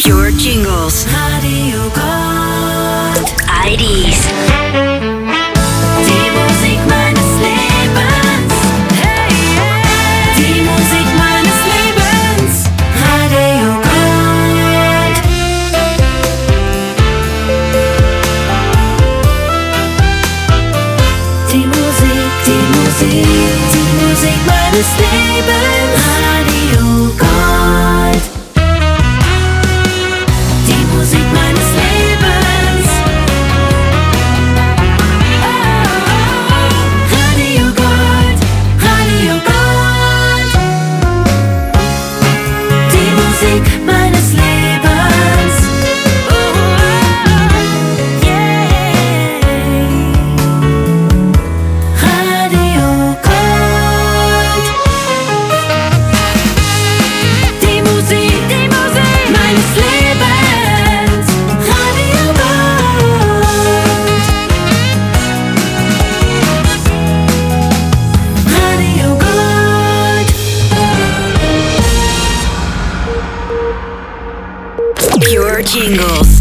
Pure Jingles. Radio Gold. IDs. Die Musik meines Lebens. Hey, yeah. Die Musik meines Lebens. Radio Gold. Die Musik meines Lebens. Radio Gold. Die Musik meines Lebens. Oh, Radio Gold, Radio Gold. Die Musik meines Lebens. Oh, yeah. Radio Gold. Die Musik meines Lebens. Radio Gold. Radio Gold. Pure Jingles.